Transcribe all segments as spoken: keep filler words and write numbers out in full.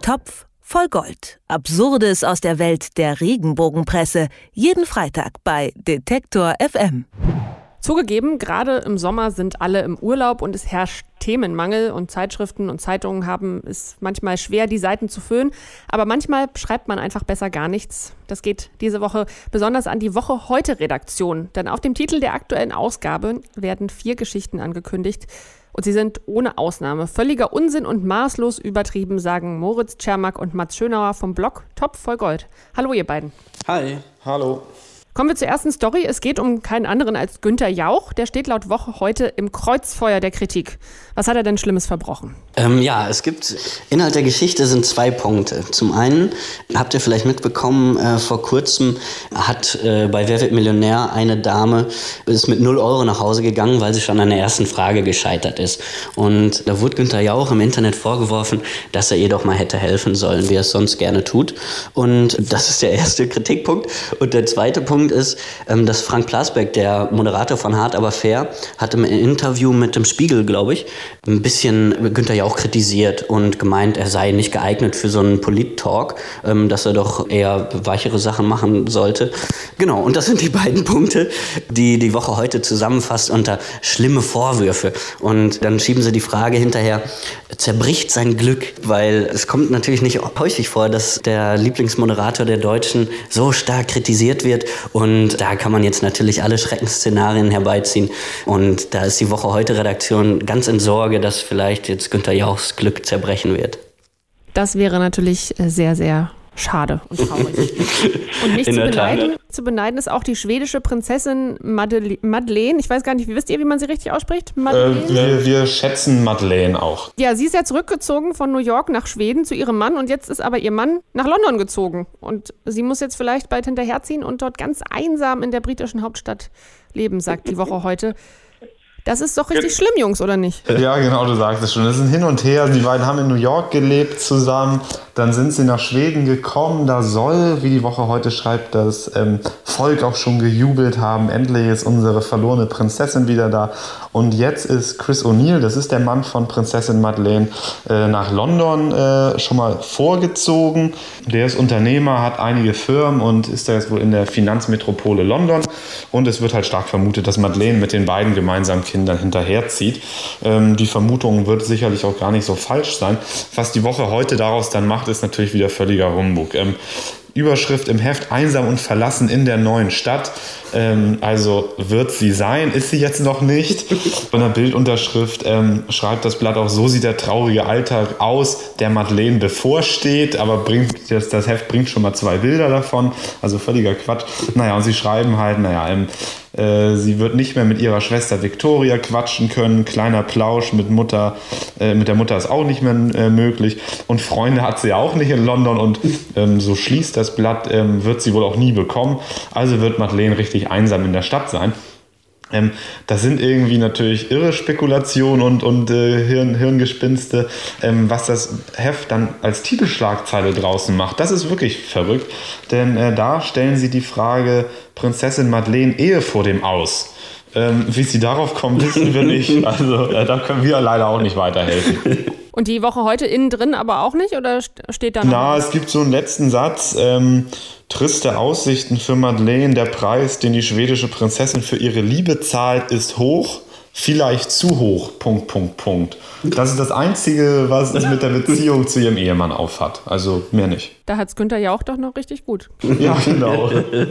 Topf voll Gold. Absurdes aus der Welt der Regenbogenpresse. Jeden Freitag bei Detektor F M. Zugegeben, gerade im Sommer sind alle im Urlaub und es herrscht Themenmangel und Zeitschriften und Zeitungen haben es manchmal schwer, die Seiten zu füllen. Aber manchmal schreibt man einfach besser gar nichts. Das geht diese Woche besonders an die Woche-Heute-Redaktion. Denn auf dem Titel der aktuellen Ausgabe werden vier Geschichten angekündigt. Und sie sind ohne Ausnahme völliger Unsinn und maßlos übertrieben, sagen Moritz Czermak und Mats Schönauer vom Blog Topf voll Gold. Hallo ihr beiden. Hi. Hallo. Kommen wir zur ersten Story. Es geht um keinen anderen als Günther Jauch. Der steht laut Woche heute im Kreuzfeuer der Kritik. Was hat er denn Schlimmes verbrochen? Ähm, ja, es gibt, Inhalt der Geschichte sind zwei Punkte. Zum einen, habt ihr vielleicht mitbekommen, äh, vor kurzem hat äh, bei Wer wird Millionär eine Dame ist mit null Euro nach Hause gegangen, weil sie schon an der ersten Frage gescheitert ist. Und da wurde Günther Jauch im Internet vorgeworfen, dass er ihr doch mal hätte helfen sollen, wie er es sonst gerne tut. Und das ist der erste Kritikpunkt. Und der zweite Punkt ist, dass Frank Plasberg, der Moderator von Hart aber fair, hat im Interview mit dem Spiegel, glaube ich, ein bisschen Günther Jauch kritisiert und gemeint, er sei nicht geeignet für so einen Polit-Talk, dass er doch eher weichere Sachen machen sollte. Genau, und das sind die beiden Punkte, die die Woche heute zusammenfasst unter schlimme Vorwürfe. Und dann schieben sie die Frage hinterher, zerbricht sein Glück? Weil es kommt natürlich nicht häufig vor, dass der Lieblingsmoderator der Deutschen so stark kritisiert wird. Und da kann man jetzt natürlich alle Schreckensszenarien herbeiziehen. Und da ist die Woche heute Redaktion ganz in Sorge, dass vielleicht jetzt Günther Jauchs Glück zerbrechen wird. Das wäre natürlich sehr, sehr schade und traurig. Und nicht zu beneiden, zu beneiden ist auch die schwedische Prinzessin Madele- Madeleine. Ich weiß gar nicht, wie wisst ihr, wie man sie richtig ausspricht? Madeleine? Äh, wir, wir schätzen Madeleine auch. Ja, sie ist ja zurückgezogen von New York nach Schweden zu ihrem Mann und jetzt ist aber ihr Mann nach London gezogen. Und sie muss jetzt vielleicht bald hinterherziehen und dort ganz einsam in der britischen Hauptstadt leben, sagt die Woche heute. Das ist doch richtig schlimm, Jungs, oder nicht? Ja, genau, du sagst es schon. Das ist ein Hin und Her. Die beiden haben in New York gelebt zusammen. Dann sind sie nach Schweden gekommen. Da soll, wie die Woche heute schreibt, das ähm, Volk auch schon gejubelt haben. Endlich ist unsere verlorene Prinzessin wieder da. Und jetzt ist Chris O'Neill, das ist der Mann von Prinzessin Madeleine, äh, nach London äh, schon mal vorgezogen. Der ist Unternehmer, hat einige Firmen und ist da jetzt wohl in der Finanzmetropole London. Und es wird halt stark vermutet, dass Madeleine mit den beiden gemeinsam Kindern hinterherzieht. Ähm, die Vermutung wird sicherlich auch gar nicht so falsch sein. Was die Woche heute daraus dann macht, ist natürlich wieder völliger Humbug. Ähm, Überschrift im Heft: Einsam und verlassen in der neuen Stadt. Ähm, also wird sie sein, ist sie jetzt noch nicht. Von der Bildunterschrift ähm, schreibt das Blatt auch: So sieht der traurige Alltag aus, der Madeleine bevorsteht. Aber bringt das, das Heft bringt schon mal zwei Bilder davon. Also völliger Quatsch. Naja, und sie schreiben halt, naja, ähm, äh, sie wird nicht mehr mit ihrer Schwester Victoria quatschen können. Kleiner Plausch mit Mutter, äh, mit der Mutter ist auch nicht mehr äh, möglich. Und Freunde hat sie auch nicht in London. Und ähm, so schließt das Blatt, ähm, wird sie wohl auch nie bekommen. Also wird Madeleine richtig einsam in der Stadt sein. Ähm, das sind irgendwie natürlich irre Spekulationen und, und äh, Hirn, Hirngespinste, ähm, was das Heft dann als Titelschlagzeile draußen macht. Das ist wirklich verrückt, denn äh, da stellen sie die Frage: Prinzessin Madeleine, Ehe vor dem Aus. Ähm, wie sie darauf kommen, wissen wir nicht. Also äh, da können wir leider auch nicht weiterhelfen. Und die Woche heute innen drin aber auch nicht? Oder steht da noch? Na, es gibt so einen letzten Satz. Ähm, triste Aussichten für Madeleine. Der Preis, den die schwedische Prinzessin für ihre Liebe zahlt, ist hoch. Vielleicht zu hoch. Punkt, Punkt, Punkt. Das ist das Einzige, was es mit der Beziehung zu ihrem Ehemann aufhat. Also mehr nicht. Da hat's Günther Jauch doch noch richtig gut. Ja, genau.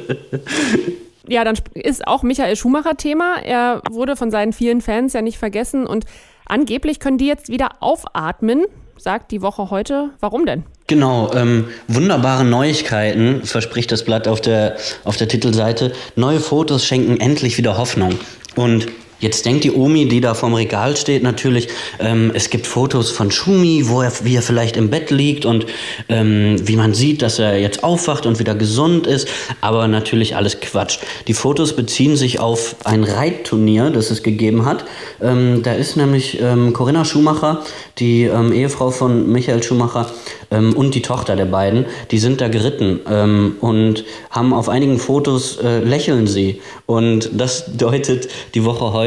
Ja, dann ist auch Michael Schumacher Thema. Er wurde von seinen vielen Fans ja nicht vergessen und angeblich können die jetzt wieder aufatmen, sagt die Woche heute. Warum denn? Genau, ähm, wunderbare Neuigkeiten, verspricht das Blatt auf der, auf der Titelseite. Neue Fotos schenken endlich wieder Hoffnung. Und jetzt denkt die Omi, die da vorm Regal steht, natürlich, ähm, es gibt Fotos von Schumi, wo er, wie er vielleicht im Bett liegt und ähm, wie man sieht, dass er jetzt aufwacht und wieder gesund ist. Aber natürlich alles Quatsch. Die Fotos beziehen sich auf ein Reitturnier, das es gegeben hat. Ähm, da ist nämlich ähm, Corinna Schumacher, die ähm, Ehefrau von Michael Schumacher, ähm, und die Tochter der beiden, die sind da geritten ähm, und haben auf einigen Fotos äh, lächeln sie. Und das deutet die Woche heute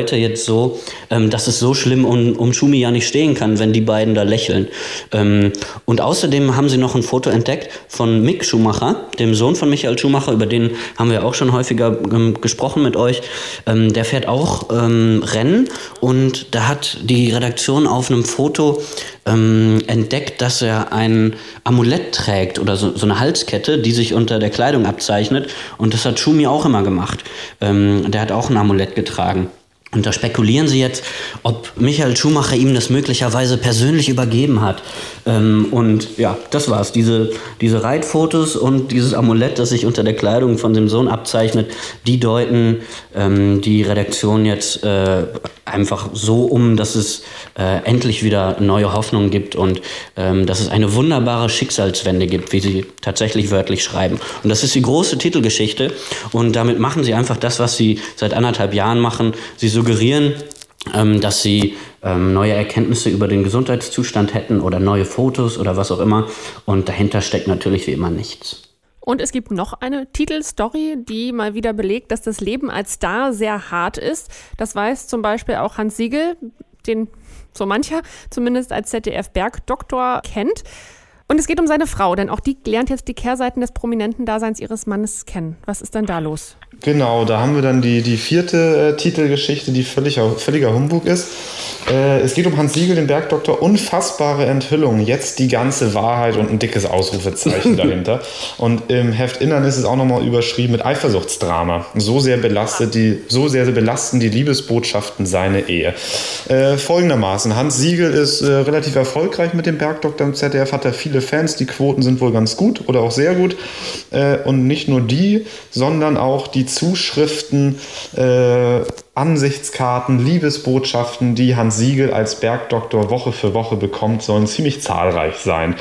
heute jetzt so, ähm, dass es so schlimm um, um Schumi ja nicht stehen kann, wenn die beiden da lächeln. Ähm, und außerdem haben sie noch ein Foto entdeckt von Mick Schumacher, dem Sohn von Michael Schumacher, über den haben wir auch schon häufiger ähm, gesprochen mit euch. Ähm, der fährt auch ähm, Rennen und da hat die Redaktion auf einem Foto ähm, entdeckt, dass er ein Amulett trägt oder so, so eine Halskette, die sich unter der Kleidung abzeichnet. Und das hat Schumi auch immer gemacht. Ähm, der hat auch ein Amulett getragen. Und da spekulieren sie jetzt, ob Michael Schumacher ihm das möglicherweise persönlich übergeben hat. Ähm, und ja, das war's. Diese, diese Reitfotos und dieses Amulett, das sich unter der Kleidung von dem Sohn abzeichnet, die deuten ähm, die Redaktion jetzt äh, einfach so um, dass es äh, endlich wieder neue Hoffnung gibt und ähm, dass es eine wunderbare Schicksalswende gibt, wie sie tatsächlich wörtlich schreiben. Und das ist die große Titelgeschichte. Und damit machen sie einfach das, was sie seit anderthalb Jahren machen. Sie suggerieren, ähm, dass sie ähm, neue Erkenntnisse über den Gesundheitszustand hätten oder neue Fotos oder was auch immer. Und dahinter steckt natürlich wie immer nichts. Und es gibt noch eine Titelstory, die mal wieder belegt, dass das Leben als Star sehr hart ist. Das weiß zum Beispiel auch Hans Siegel, den so mancher zumindest als Z D F-Bergdoktor kennt. Und es geht um seine Frau, denn auch die lernt jetzt die Kehrseiten des prominenten Daseins ihres Mannes kennen. Was ist denn da los? Genau, da haben wir dann die, die vierte äh, Titelgeschichte, die völlig, völliger Humbug ist. Äh, es geht um Hans Siegel, den Bergdoktor. Unfassbare Enthüllung, jetzt die ganze Wahrheit und ein dickes Ausrufezeichen dahinter. Und im Heftinnern ist es auch nochmal überschrieben mit Eifersuchtsdrama. So sehr, belastet die, so sehr belasten die Liebesbotschaften seine Ehe. Äh, folgendermaßen, Hans Siegel ist äh, relativ erfolgreich mit dem Bergdoktor im Z D F, hat er viele Fans, die Quoten sind wohl ganz gut oder auch sehr gut. Äh, und nicht nur die, sondern auch die Zuschriften, äh, Ansichtskarten, Liebesbotschaften, die Hans Siegel als Bergdoktor Woche für Woche bekommt, sollen ziemlich zahlreich sein.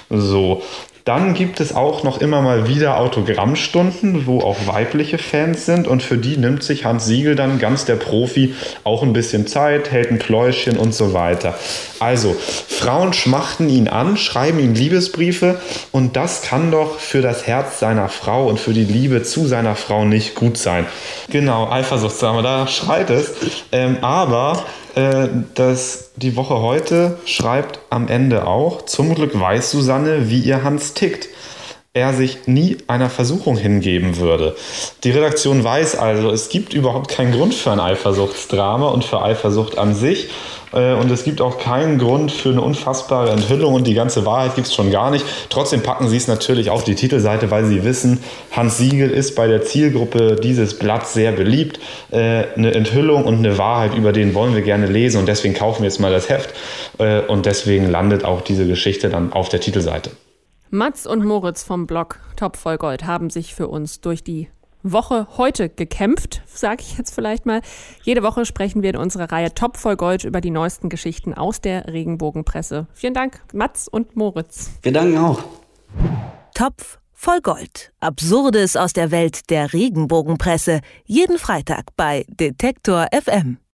So. Dann gibt es auch noch immer mal wieder Autogrammstunden, wo auch weibliche Fans sind und für die nimmt sich Hans Siegel dann ganz der Profi auch ein bisschen Zeit, hält ein Pläuschen und so weiter. Also, Frauen schmachten ihn an, schreiben ihm Liebesbriefe und das kann doch für das Herz seiner Frau und für die Liebe zu seiner Frau nicht gut sein. Genau, Eifersuchtsdrama, da schreit es. Ähm, aber äh, das, die Woche heute schreibt am Ende auch, zum Glück weiß Susanne, wie ihr Hans tickt. Er sich nie einer Versuchung hingeben würde. Die Redaktion weiß also, es gibt überhaupt keinen Grund für ein Eifersuchtsdrama und für Eifersucht an sich. Und es gibt auch keinen Grund für eine unfassbare Enthüllung und die ganze Wahrheit gibt es schon gar nicht. Trotzdem packen sie es natürlich auf die Titelseite, weil sie wissen, Hans Siegel ist bei der Zielgruppe dieses Blatts sehr beliebt. Eine Enthüllung und eine Wahrheit, über den wollen wir gerne lesen und deswegen kaufen wir jetzt mal das Heft. Und deswegen landet auch diese Geschichte dann auf der Titelseite. Mats und Moritz vom Blog Top voll Gold haben sich für uns durch die Woche heute gekämpft, sage ich jetzt vielleicht mal. Jede Woche sprechen wir in unserer Reihe Top voll Gold über die neuesten Geschichten aus der Regenbogenpresse. Vielen Dank, Mats und Moritz. Wir danken auch. Topf voll Gold. Absurdes aus der Welt der Regenbogenpresse. Jeden Freitag bei Detektor F M.